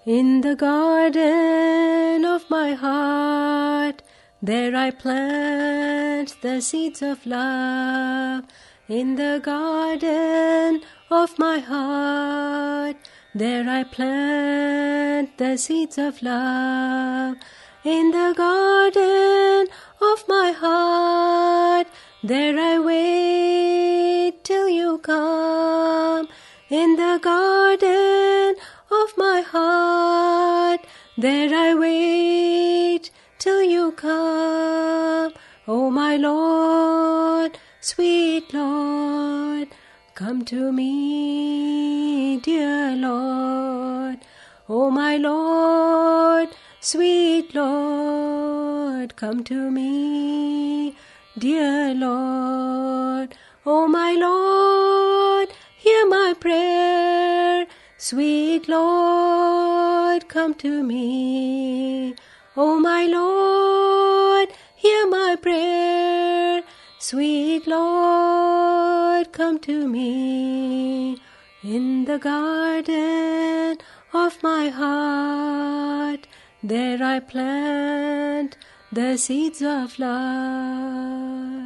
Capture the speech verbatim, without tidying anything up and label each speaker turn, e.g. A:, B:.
A: In the garden of my heart, there I plant the seeds of love. In the garden of my heart, there I plant the seeds of love. In the garden of my heart, there I wait till you come. In the garden of my heart, there I wait till you come. Oh my Lord, sweet Lord, come to me, dear Lord. Oh my Lord, sweet Lord, come to me, dear Lord. Oh my Lord, hear my prayer. Sweet Lord, come to me. Oh my Lord, hear my prayer. Sweet Lord, come to me. In the garden of my heart, there I plant the seeds of love.